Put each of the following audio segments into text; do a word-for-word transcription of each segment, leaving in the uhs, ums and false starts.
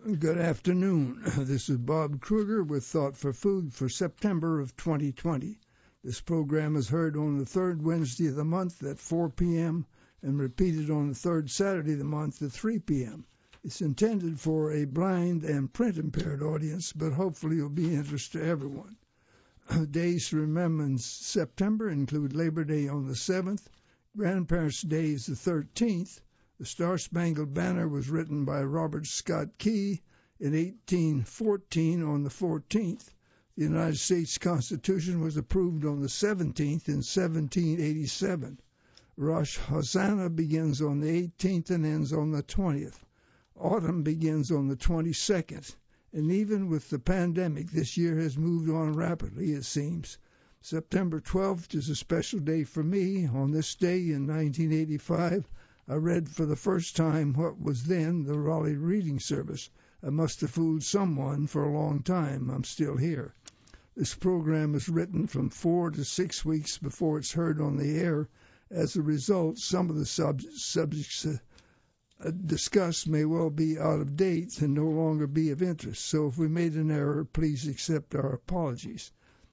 Good afternoon. This is Bob Kruger with Thought for Food for September of twenty twenty. This program is heard on the third Wednesday of the month at four p.m. and repeated on the third Saturday of the month at three p.m. It's intended for a blind and print-impaired audience, but hopefully it will be of interest to everyone. Days to remember in September include Labor Day on the seventh, Grandparents' Day is the thirteenth, the Star-Spangled Banner was written by Robert Scott Key in eighteen fourteen on the fourteenth. The United States Constitution was approved on the seventeenth in seventeen eighty-seven. Rosh Hashanah begins on the eighteenth and ends on the twentieth. Autumn begins on the twenty-second. And even with the pandemic, this year has moved on rapidly, it seems. September twelfth is a special day for me. On this day in nineteen eighty-five, I read for the first time what was then the Raleigh Reading Service. I must have fooled someone for a long time. I'm still here. This program is written from four to six weeks before it's heard on the air. As a result, some of the sub- subjects uh, discussed may well be out of date and no longer be of interest. So if we made an error, please accept our apologies.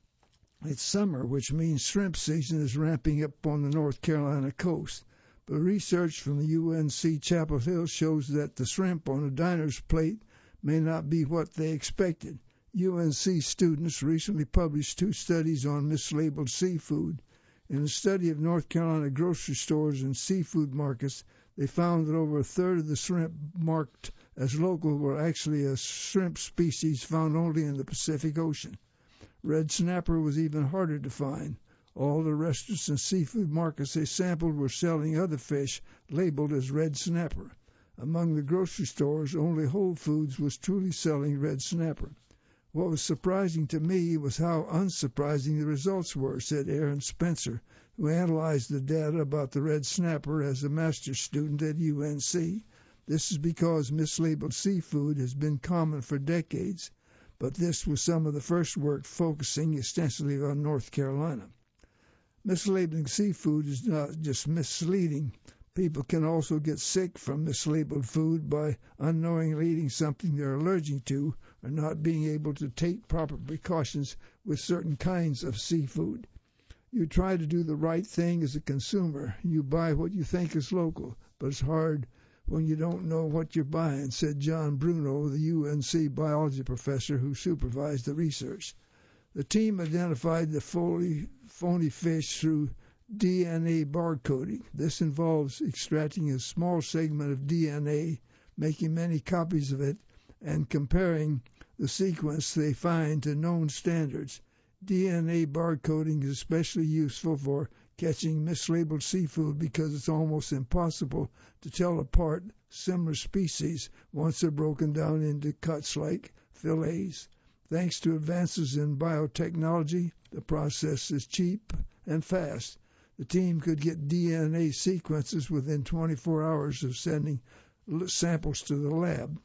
It's summer, which means shrimp season is ramping up on the North Carolina coast. But research from the U N C Chapel Hill shows that the shrimp on a diner's plate may not be what they expected. U N C students recently published two studies on mislabeled seafood. In a study of North Carolina grocery stores and seafood markets, they found that over a third of the shrimp marked as local were actually a shrimp species found only in the Pacific Ocean. Red snapper was even harder to find. All the restaurants and seafood markets they sampled were selling other fish labeled as red snapper. Among the grocery stores, only Whole Foods was truly selling red snapper. What was surprising to me was how unsurprising the results were, said Aaron Spencer, who analyzed the data about the red snapper as a master's student at U N C. This is because mislabeled seafood has been common for decades, but this was some of the first work focusing extensively on North Carolina. Mislabeling seafood is not just misleading. People can also get sick from mislabeled food by unknowingly eating something they're allergic to or not being able to take proper precautions with certain kinds of seafood. You try to do the right thing as a consumer. You buy what you think is local, but it's hard when you don't know what you're buying, said John Bruno, the U N C biology professor who supervised the research. The team identified the phony, phony fish through D N A barcoding. This involves extracting a small segment of D N A, making many copies of it, and comparing the sequence they find to known standards. D N A barcoding is especially useful for catching mislabeled seafood because it's almost impossible to tell apart similar species once they're broken down into cuts like fillets. Thanks to advances in biotechnology, the process is cheap and fast. The team could get D N A sequences within twenty-four hours of sending samples to the lab.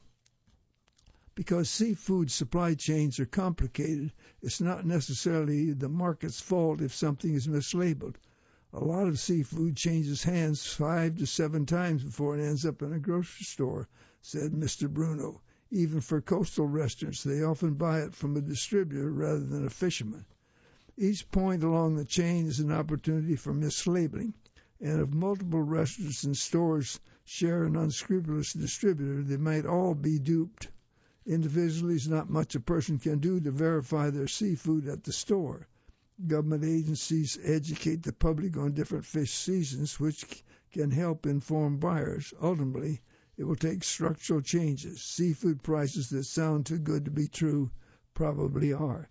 Because seafood supply chains are complicated, it's not necessarily the market's fault if something is mislabeled. A lot of seafood changes hands five to seven times before it ends up in a grocery store, said Mister Bruno. Even for coastal restaurants, they often buy it from a distributor rather than a fisherman. Each point along the chain is an opportunity for mislabeling, and if multiple restaurants and stores share an unscrupulous distributor, they might all be duped. Individually, there's not much a person can do to verify their seafood at the store. Government agencies educate the public on different fish seasons, which can help inform buyers. Ultimately, it will take structural changes. Seafood prices that sound too good to be true probably are.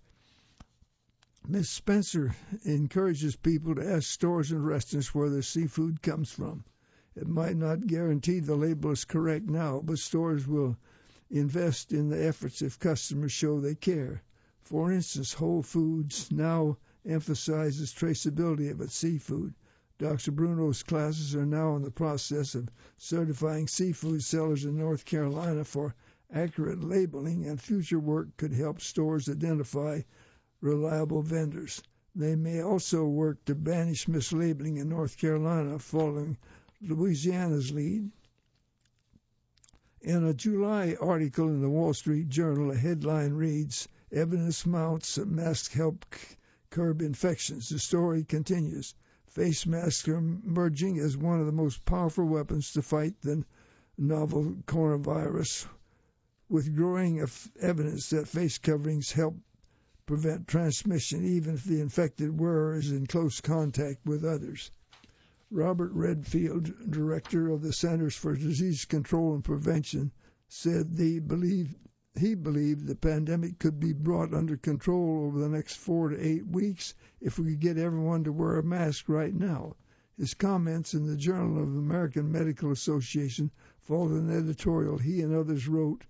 Miss Spencer encourages people to ask stores and restaurants where their seafood comes from. It might not guarantee the label is correct now, but stores will invest in the efforts if customers show they care. For instance, Whole Foods now emphasizes traceability of its seafood. Doctor Bruno's classes are now in the process of certifying seafood sellers in North Carolina for accurate labeling, and future work could help stores identify reliable vendors. They may also work to banish mislabeling in North Carolina, following Louisiana's lead. In a July article in the Wall Street Journal, a headline reads, "Evidence mounts that masks help c- curb infections." The story continues. Face masks are emerging as one of the most powerful weapons to fight the novel coronavirus, with growing evidence that face coverings help prevent transmission even if the infected wearer is in close contact with others. Robert Redfield, director of the Centers for Disease Control and Prevention, said they believe, he believed the pandemic could be brought under control over the next four to eight weeks if we could get everyone to wear a mask right now. His comments in the Journal of the American Medical Association followed an editorial he and others wrote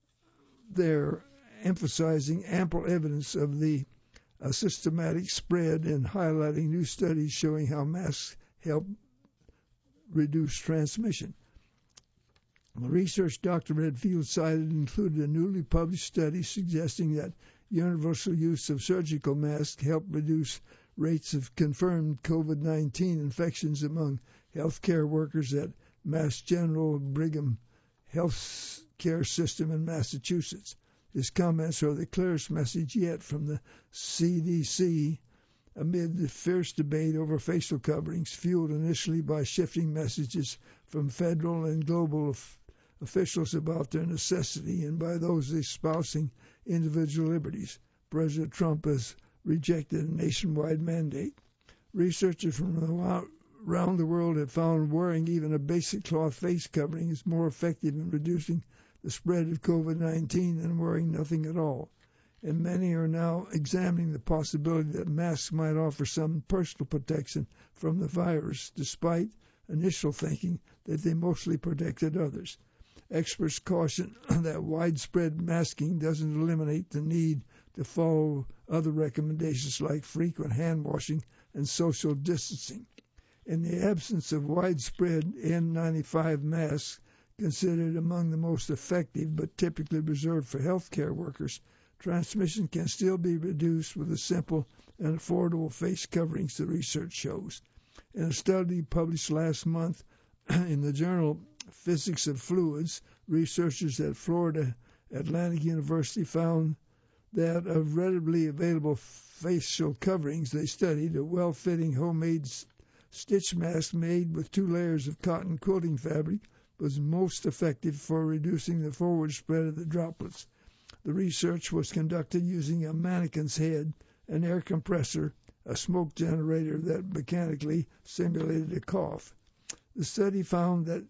there emphasizing ample evidence of the uh, systematic spread and highlighting new studies showing how masks help reduce transmission. The research Doctor Redfield cited included a newly published study suggesting that universal use of surgical masks help reduce rates of confirmed COVID nineteen infections among healthcare workers at Mass General Brigham Health Care System in Massachusetts. His comments are the clearest message yet from the C D C amid the fierce debate over facial coverings, fueled initially by shifting messages from federal and global officials about their necessity and by those espousing individual liberties. President Trump has rejected a nationwide mandate. Researchers from around the world have found wearing even a basic cloth face covering is more effective in reducing the spread of COVID nineteen than wearing nothing at all. And many are now examining the possibility that masks might offer some personal protection from the virus, despite initial thinking that they mostly protected others. Experts caution that widespread masking doesn't eliminate the need to follow other recommendations like frequent hand washing and social distancing. In the absence of widespread N ninety-five masks, considered among the most effective but typically reserved for healthcare workers, transmission can still be reduced with a simple and affordable face coverings, the research shows. In a study published last month in the journal Physics of Fluids, researchers at Florida Atlantic University found that of readily available facial coverings they studied, a well-fitting homemade stitch mask made with two layers of cotton quilting fabric was most effective for reducing the forward spread of the droplets. The research was conducted using a mannequin's head, an air compressor, a smoke generator that mechanically simulated a cough. The study found that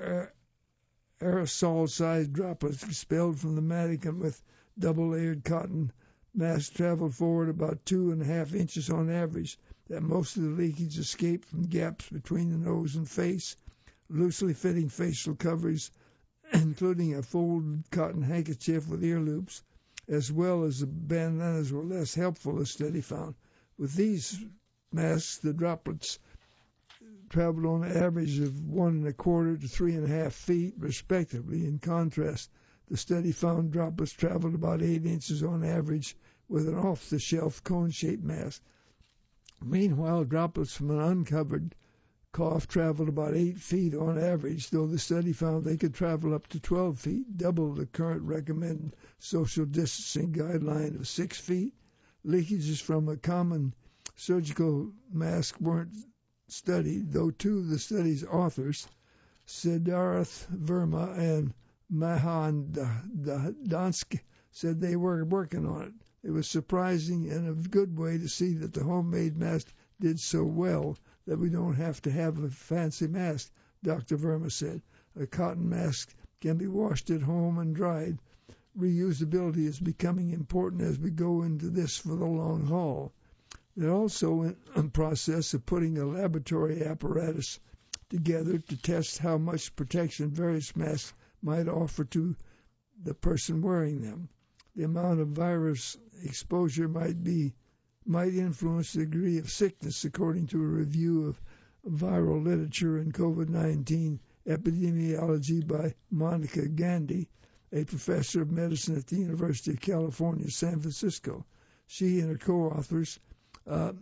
aerosol-sized droplets expelled from the mannequin with double-layered cotton mask traveled forward about two and a half inches on average, that most of the leakage escaped from gaps between the nose and face. Loosely fitting facial coverings, including a folded cotton handkerchief with ear loops, as well as the bandanas, were less helpful, the study found. With these masks, the droplets traveled on an average of one and a quarter to three and a half feet, respectively. In contrast, the study found droplets traveled about eight inches on average with an off-the-shelf cone-shaped mask. Meanwhile, droplets from an uncovered cough traveled about eight feet on average, though the study found they could travel up to twelve feet, double the current recommended social distancing guideline of six feet. Leakages from a common surgical mask weren't studied, though two of the study's authors, Siddharth Verma and Mahan Dansk, said they were working on it. It was surprising and a good way to see that the homemade mask did so well that we don't have to have a fancy mask, Doctor Verma said. A cotton mask can be washed at home and dried. Reusability is becoming important as we go into this for the long haul. They're also in the process of putting a laboratory apparatus together to test how much protection various masks might offer to the person wearing them. The amount of virus exposure might be might influence the degree of sickness, according to a review of viral literature in COVID nineteen epidemiology by Monica Gandhi, a professor of medicine at the University of California, San Francisco. She and her co-authors uh,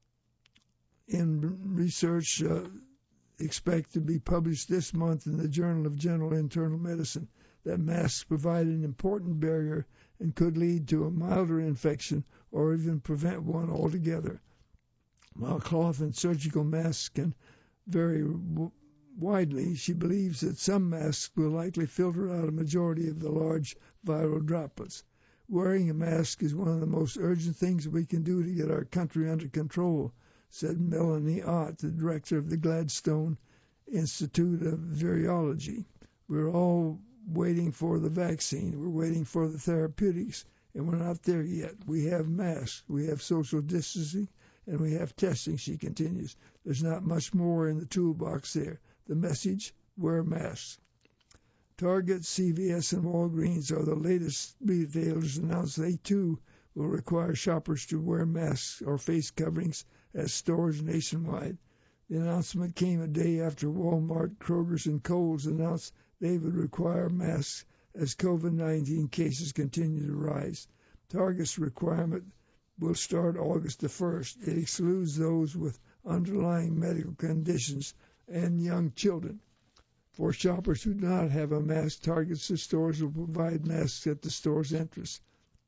in research uh, expect to be published this month in the Journal of General Internal Medicine. that masks provide an important barrier and could lead to a milder infection or even prevent one altogether. While cloth and surgical masks can vary w- widely, she believes that some masks will likely filter out a majority of the large viral droplets. Wearing a mask is one of the most urgent things we can do to get our country under control, said Melanie Ott, the director of the Gladstone Institute of Virology. We're all waiting for the vaccine. We're waiting for the therapeutics, and we're not there yet. We have masks, we have social distancing, and we have testing, she continues. There's not much more in the toolbox there. The message, wear masks. Target, C V S, and Walgreens are the latest retailers announced they too will require shoppers to wear masks or face coverings at stores nationwide. The announcement came a day after Walmart, Kroger's, and Kohl's announced they would require masks as COVID nineteen cases continue to rise. Target's requirement will start August the first. It excludes those with underlying medical conditions and young children. For shoppers who do not have a mask, Target's stores will provide masks at the store's entrance.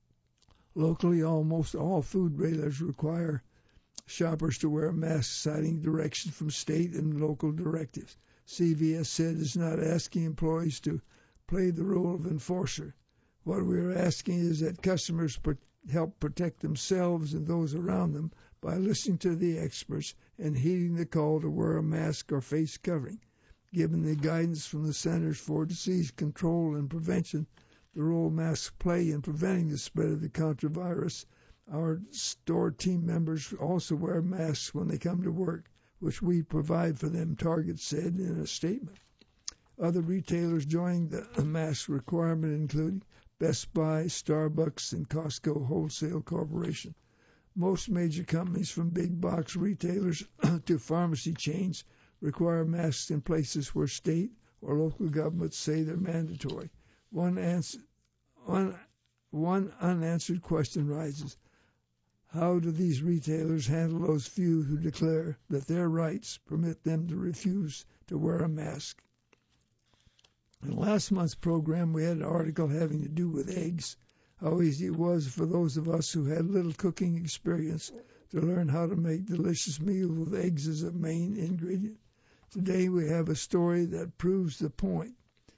Locally, almost all food retailers require shoppers to wear masks, citing direction from state and local directives. C V S said it's not asking employees to play the role of enforcer. What we are asking is that customers pro- help protect themselves and those around them by listening to the experts and heeding the call to wear a mask or face covering. Given the guidance from the Centers for Disease Control and Prevention, the role masks play in preventing the spread of the contravirus, our store team members also wear masks when they come to work, which we provide for them, Target said in a statement. Other retailers joining the mask requirement include Best Buy, Starbucks, and Costco Wholesale Corporation. Most major companies, from big box retailers to pharmacy chains, require masks in places where state or local governments say they're mandatory. One, answer, one, one unanswered question rises. How do these retailers handle those few who declare that their rights permit them to refuse to wear a mask? In last month's program, we had an article having to do with eggs, how easy it was for those of us who had little cooking experience to learn how to make delicious meals with eggs as a main ingredient. Today we have a story that proves the point.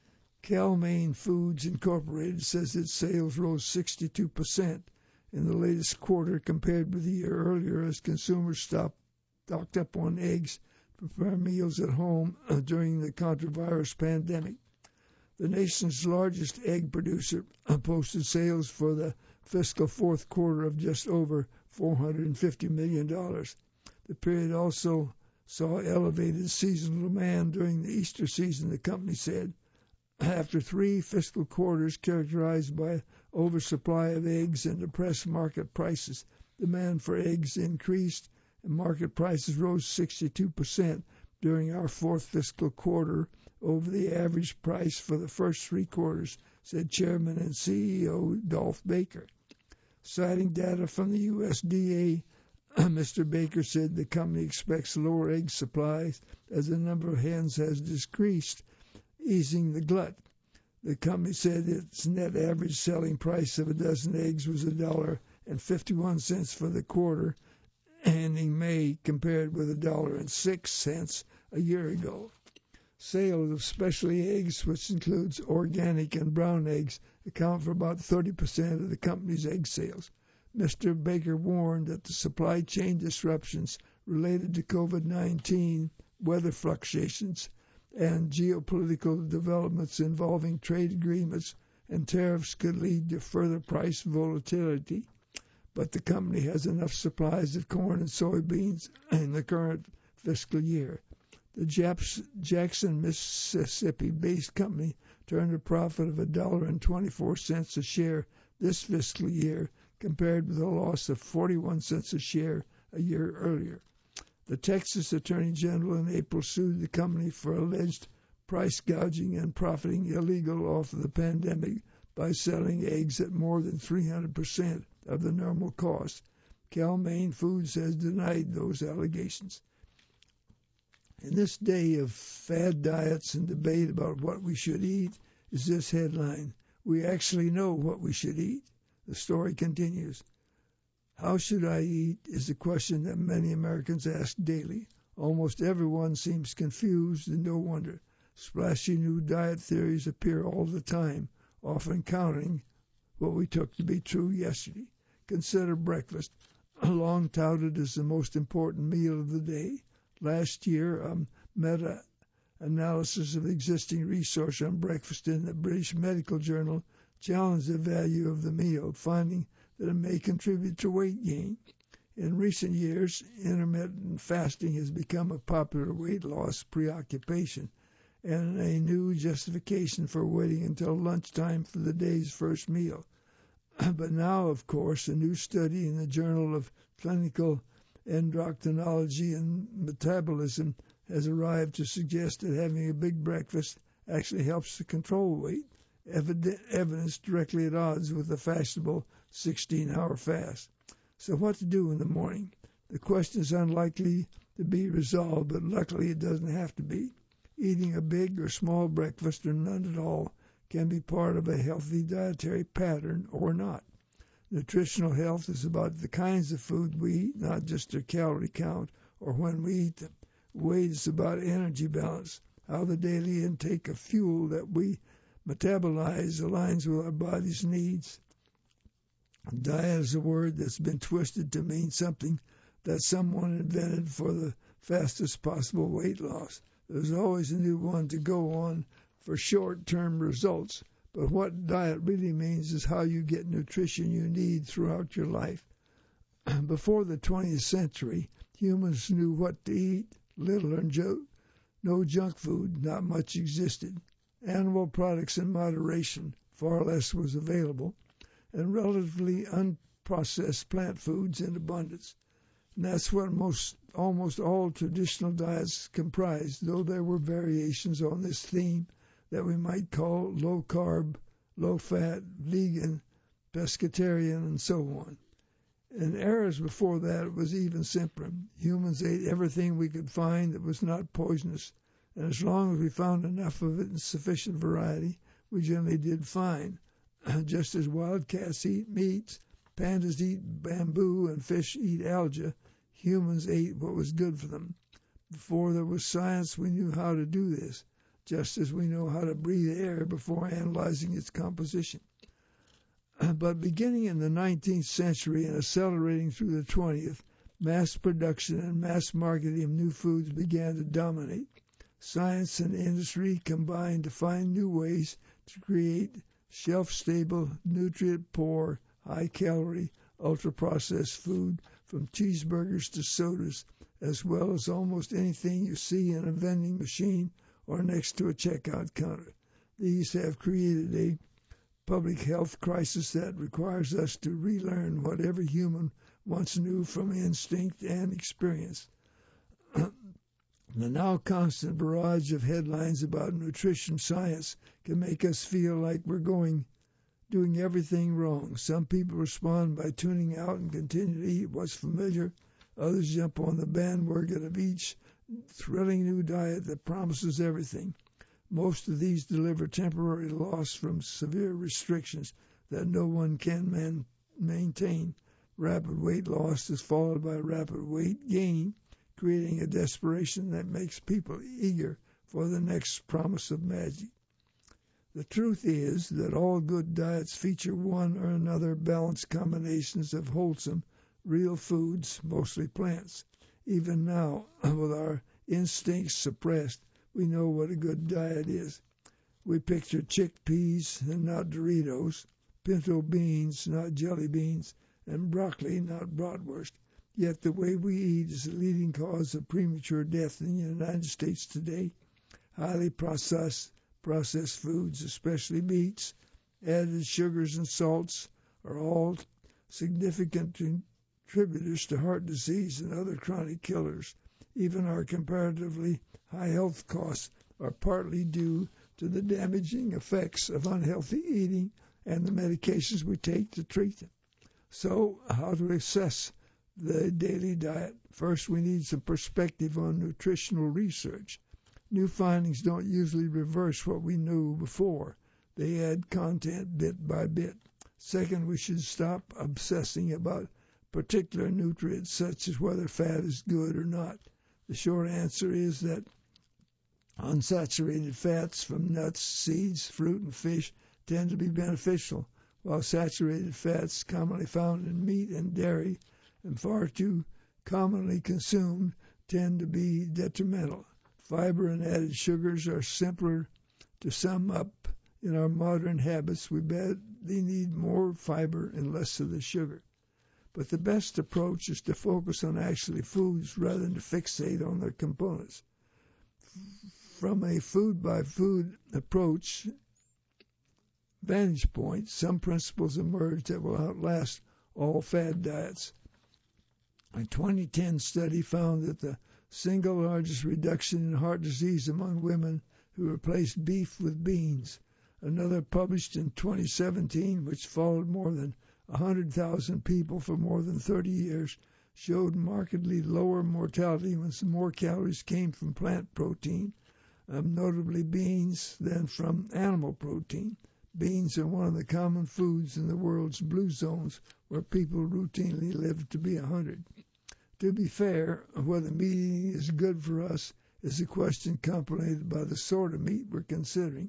Cal-Maine Foods Incorporated says its sales rose sixty-two percent in the latest quarter compared with the year earlier as consumers stopped, stocked up on eggs to prepare meals at home during the coronavirus pandemic. The nation's largest egg producer posted sales for the fiscal fourth quarter of just over four hundred fifty million dollars. The period also saw elevated seasonal demand during the Easter season, the company said. After three fiscal quarters characterized by oversupply of eggs and depressed market prices, demand for eggs increased and market prices rose sixty-two percent during our fourth fiscal quarter over the average price for the first three quarters, said Chairman and C E O Dolph Baker. Citing data from the U S D A, Mister Baker said the company expects lower egg supplies as the number of hens has decreased, easing the glut. The company said its net average selling price of a dozen eggs was a dollar and fifty-one cents for the quarter ending May, compared with a dollar and six cents a year ago. Sales of specialty eggs, which includes organic and brown eggs, account for about thirty percent of the company's egg sales. Mister Baker warned that the supply chain disruptions related to COVID nineteen, weather fluctuations, and geopolitical developments involving trade agreements and tariffs could lead to further price volatility. But the company has enough supplies of corn and soybeans in the current fiscal year. The Jackson, Mississippi-based company turned a profit of one dollar and twenty-four cents a share this fiscal year, compared with a loss of forty-one cents a share a year earlier. The Texas Attorney General in April sued the company for alleged price gouging and profiting illegal off of the pandemic by selling eggs at more than three hundred percent of the normal cost. Cal-Maine Foods has denied those allegations. In this day of fad diets and debate about what we should eat, is this headline: "We actually know what we should eat." The story continues. How should I eat is a question that many Americans ask daily. Almost everyone seems confused, and no wonder. Splashy new diet theories appear all the time, often counting what we took to be true yesterday. Consider breakfast, long touted as the most important meal of the day. Last year, a meta-analysis of existing research on breakfast in the British Medical Journal challenged the value of the meal, finding that it may contribute to weight gain. In recent years, intermittent fasting has become a popular weight loss preoccupation and a new justification for waiting until lunchtime for the day's first meal. But now, of course, a new study in the Journal of Clinical Endocrinology and Metabolism has arrived to suggest that having a big breakfast actually helps to control weight, evidence directly at odds with the fashionable sixteen-hour fast. So what to do in the morning? The question is unlikely to be resolved, but luckily it doesn't have to be. Eating a big or small breakfast or none at all can be part of a healthy dietary pattern or not. Nutritional health is about the kinds of food we eat, not just their calorie count or when we eat them. Weight is about energy balance, how the daily intake of fuel that we metabolize aligns with our body's needs. Diet is a word that's been twisted to mean something that someone invented for the fastest possible weight loss. There's always a new one to go on for short-term results, but what diet really means is how you get nutrition you need throughout your life. Before the twentieth century, humans knew what to eat, little or jo- no junk food, not much existed. Animal products in moderation, far less was available, and relatively unprocessed plant foods in abundance. And that's what most, almost all traditional diets comprised, though there were variations on this theme that we might call low-carb, low-fat, vegan, pescatarian, and so on. In eras before that, it was even simpler. Humans ate everything we could find that was not poisonous, and as long as we found enough of it in sufficient variety, we generally did fine. Just as wildcats eat meat, pandas eat bamboo, and fish eat algae, humans ate what was good for them. Before there was science, we knew how to do this, just as we know how to breathe air before analyzing its composition. But beginning in the nineteenth century and accelerating through the twentieth, mass production and mass marketing of new foods began to dominate. Science and industry combined to find new ways to create shelf-stable, nutrient-poor, high-calorie, ultra-processed food, from cheeseburgers to sodas, as well as almost anything you see in a vending machine or next to a checkout counter. These have created a public health crisis that requires us to relearn what every human once knew from instinct and experience. The now constant barrage of headlines about nutrition science can make us feel like we're going, doing everything wrong. Some people respond by tuning out and continue to eat what's familiar. Others jump on the bandwagon of each thrilling new diet that promises everything. Most of these deliver temporary loss from severe restrictions that no one can man- maintain. Rapid weight loss is followed by rapid weight gain, creating a desperation that makes people eager for the next promise of magic. The truth is that all good diets feature one or another balanced combinations of wholesome, real foods, mostly plants. Even now, with our instincts suppressed, we know what a good diet is. We picture chickpeas and not Doritos, pinto beans, not jelly beans, and broccoli, not bratwurst. Yet the way we eat is the leading cause of premature death in the United States today. Highly processed, processed foods, especially meats, added sugars and salts, are all significant contributors to heart disease and other chronic killers. Even our comparatively high health costs are partly due to the damaging effects of unhealthy eating and the medications we take to treat them. So, how to assess the daily diet? First, we need some perspective on nutritional research. New findings don't usually reverse what we knew before. They add content bit by bit. Second, we should stop obsessing about particular nutrients such as whether fat is good or not. The short answer is that unsaturated fats from nuts, seeds, fruit, and fish tend to be beneficial, while saturated fats commonly found in meat and dairy and far too commonly consumed tend to be detrimental. Fiber and added sugars are simpler to sum up. In our modern habits, we badly need more fiber and less of the sugar. But the best approach is to focus on actually foods rather than to fixate on their components. From a food-by-food approach vantage point, some principles emerge that will outlast all fad diets. A twenty ten study found that the single largest reduction in heart disease among women who replaced beef with beans. Another published in twenty seventeen, which followed more than one hundred thousand people for more than thirty years, showed markedly lower mortality when some more calories came from plant protein, um, notably beans, than from animal protein. Beans are one of the common foods in the world's blue zones where people routinely live to be one hundred. To be fair, whether meat eating is good for us is a question complicated by the sort of meat we're considering.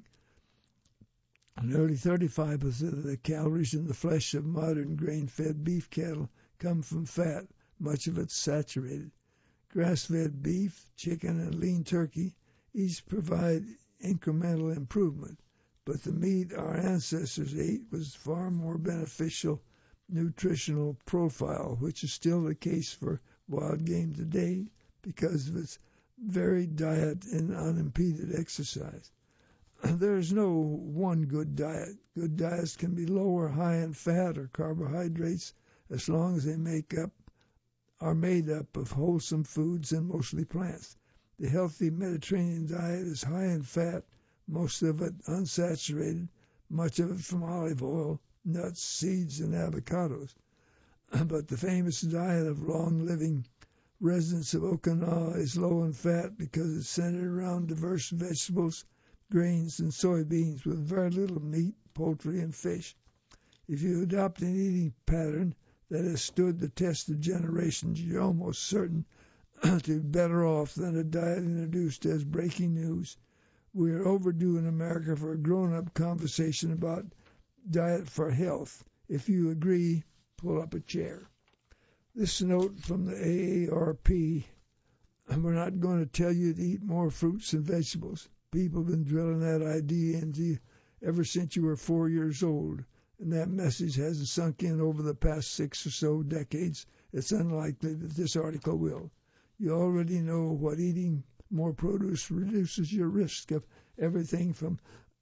Nearly thirty-five percent of the calories in the flesh of modern grain-fed beef cattle come from fat, much of it saturated. Grass-fed beef, chicken, and lean turkey each provide incremental improvement, but the meat our ancestors ate was far more beneficial nutritional profile, which is still the case for wild game today because of its varied diet and unimpeded exercise. There is no one good diet. Good diets can be low or high in fat or carbohydrates as long as they make up are made up of wholesome foods and mostly plants. The healthy Mediterranean diet is high in fat, most of it unsaturated, much of it from olive oil, nuts, seeds, and avocados. But the famous diet of long-living residents of Okinawa is low in fat because it's centered around diverse vegetables, grains, and soybeans with very little meat, poultry, and fish. If you adopt an eating pattern that has stood the test of generations, you're almost certain to be better off than a diet introduced as breaking news. We are overdue in America for a grown-up conversation about diet for health. If you agree, pull up a chair. This note from the A A R P, we're not going to tell you to eat more fruits and vegetables. People have been drilling that idea into you ever since you were four years old, and that message hasn't sunk in over the past six or so decades. It's unlikely that this article will. You already know what eating more produce reduces your risk of everything from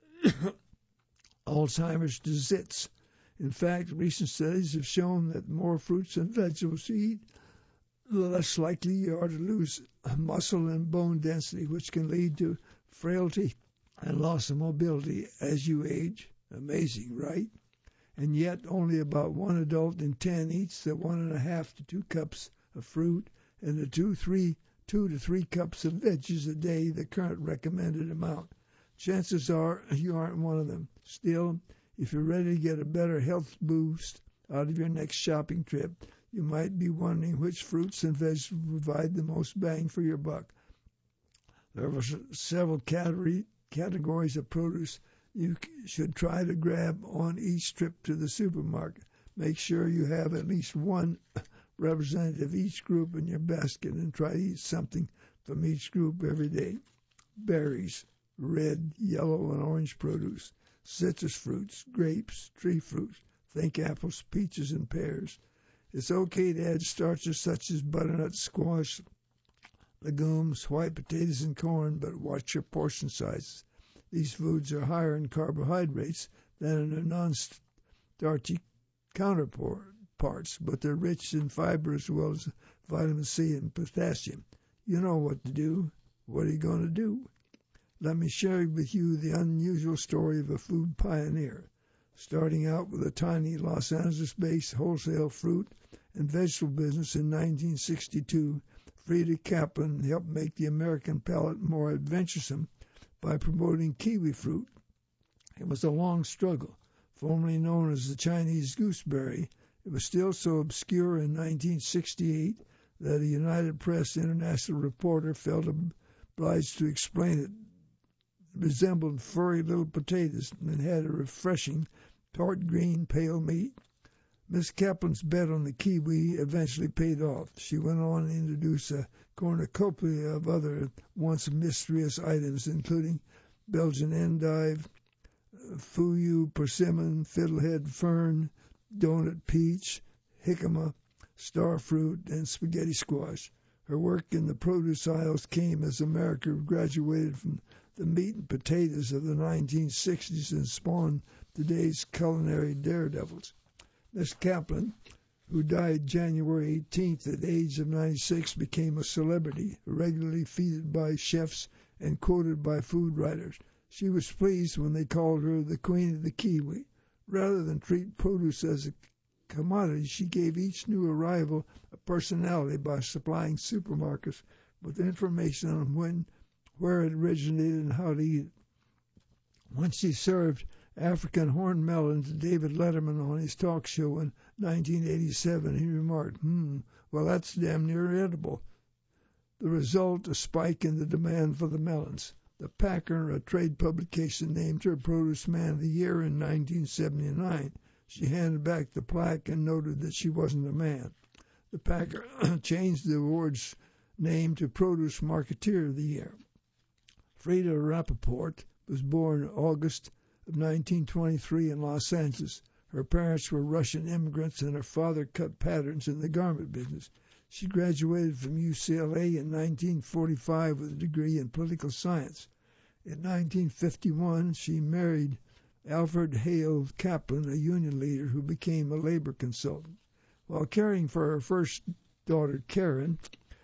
Alzheimer's to zits. In fact, recent studies have shown that the more fruits and vegetables you eat, the less likely you are to lose muscle and bone density, which can lead to frailty and loss of mobility as you age. Amazing, right? And yet only about one adult in ten eats the one and a half to two cups of fruit and the two, three, two to three cups of veggies a day, the current recommended amount. Chances are you aren't one of them. Still, if you're ready to get a better health boost out of your next shopping trip, you might be wondering which fruits and vegetables provide the most bang for your buck. There are several category, categories of produce you should try to grab on each trip to the supermarket. Make sure you have at least one representative of each group in your basket and try to eat something from each group every day. Berries, red, yellow, and orange produce, citrus fruits, grapes, tree fruits, think apples, peaches, and pears. It's okay to add starches such as butternut squash, legumes, white potatoes, and corn, but watch your portion sizes. These foods are higher in carbohydrates than in their non-starchy counterparts, but they're rich in fiber as well as vitamin C and potassium. You know what to do. What are you going to do? Let me share with you the unusual story of a food pioneer. Starting out with a tiny Los Angeles-based wholesale fruit and vegetable business in nineteen sixty-two, Frida Kaplan helped make the American palate more adventuresome by promoting kiwi fruit. It was a long struggle. Formerly known as the Chinese gooseberry, it was still so obscure in nineteen sixty-eight that a United Press International reporter felt obliged to explain it. It resembled furry little potatoes and had a refreshing, tart green, pale meat. Miss Kaplan's bet on the kiwi eventually paid off. She went on to introduce a cornucopia of other once mysterious items, including Belgian endive, fuyu persimmon, fiddlehead fern, donut peach, jicama, starfruit, and spaghetti squash. Her work in the produce aisles came as America graduated from the meat and potatoes of the nineteen sixties and spawned today's culinary daredevils. Miss Kaplan, who died January eighteenth at the age of ninety-six, became a celebrity, regularly feted by chefs and quoted by food writers. She was pleased when they called her the Queen of the Kiwi. Rather than treat produce as a commodity, she gave each new arrival a personality by supplying supermarkets with information on when, where it originated, and how to eat it. Once she served African horned melon to David Letterman on his talk show in nineteen eighty-seven. He remarked, hmm, well, that's damn near edible. The result, a spike in the demand for the melons. The Packer, a trade publication, named her Produce Man of the Year in nineteen seventy-nine. She handed back the plaque and noted that she wasn't a man. The Packer changed the award's name to Produce Marketeer of the Year. Frida Rappaport was born in August of nineteen twenty-three in Los Angeles. Her parents were Russian immigrants and her father cut patterns in the garment business. She graduated from U C L A in nineteen forty-five with a degree in political science. In nineteen fifty-one, she married Alfred Hale Kaplan, a union leader who became a labor consultant. While caring for her first daughter, Karen,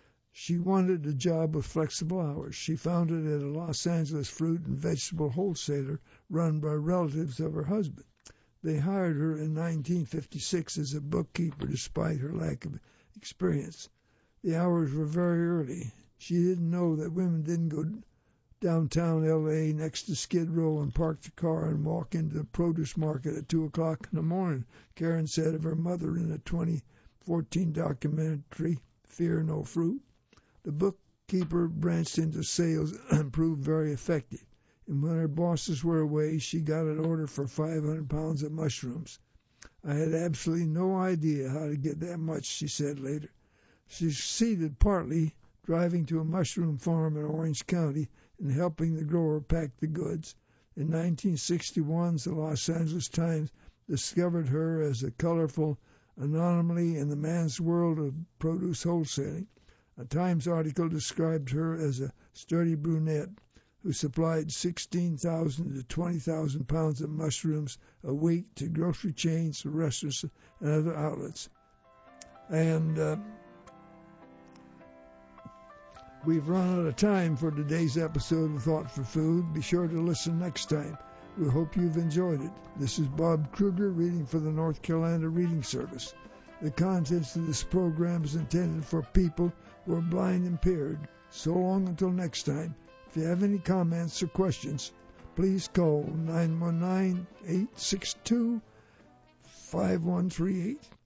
she wanted a job with flexible hours. She found it at a Los Angeles fruit and vegetable wholesaler run by relatives of her husband. They hired her in nineteen fifty-six as a bookkeeper despite her lack of experience. The hours were very early. She didn't know that women didn't go downtown L A next to Skid Row and park the car and walk into the produce market at two o'clock in the morning, Karen said of her mother in a twenty fourteen documentary, Fear No Fruit. The bookkeeper branched into sales and proved very effective. And when her bosses were away, she got an order for five hundred pounds of mushrooms. I had absolutely no idea how to get that much, she said later. She succeeded partly driving to a mushroom farm in Orange County and helping the grower pack the goods. In nineteen sixty-one, the Los Angeles Times discovered her as a colorful anomaly in the man's world of produce wholesaling. A Times article described her as a sturdy brunette who supplied sixteen thousand to twenty thousand pounds of mushrooms a week to grocery chains, restaurants, and other outlets. And uh, we've run out of time for today's episode of Thought for Food. Be sure to listen next time. We hope you've enjoyed it. This is Bob Kruger reading for the North Carolina Reading Service. The contents of this program is intended for people who are blind and impaired. So long until next time. If you have any comments or questions, please call nine one nine, eight six two, five one three eight.